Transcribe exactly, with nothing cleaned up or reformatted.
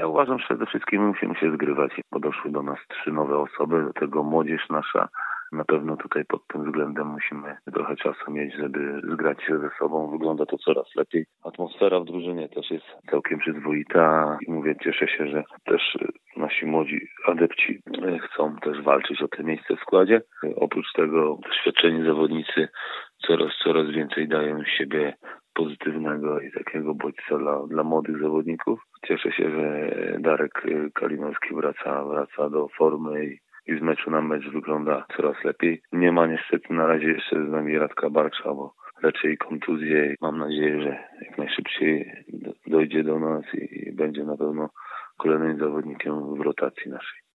Ja uważam, że przede wszystkim musimy się zgrywać, bo doszły do nas trzy nowe osoby, do tego młodzież nasza. Na pewno tutaj pod tym względem musimy trochę czasu mieć, żeby zgrać się ze sobą. Wygląda to coraz lepiej. Atmosfera w drużynie też jest całkiem przyzwoita i mówię, cieszę się, że też nasi młodzi adepci chcą też walczyć o te miejsce w składzie. Oprócz tego doświadczeni zawodnicy coraz, coraz więcej dają z siebie pozytywnego i takiego bodźca dla, dla młodych zawodników. Cieszę się, że Darek Kalinowski wraca, wraca do formy i i z meczu na mecz wygląda coraz lepiej. Nie ma niestety na razie jeszcze z nami Radka Barksza, bo leczy jej kontuzję i mam nadzieję, że jak najszybciej dojdzie do nas i będzie na pewno kolejnym zawodnikiem w rotacji naszej.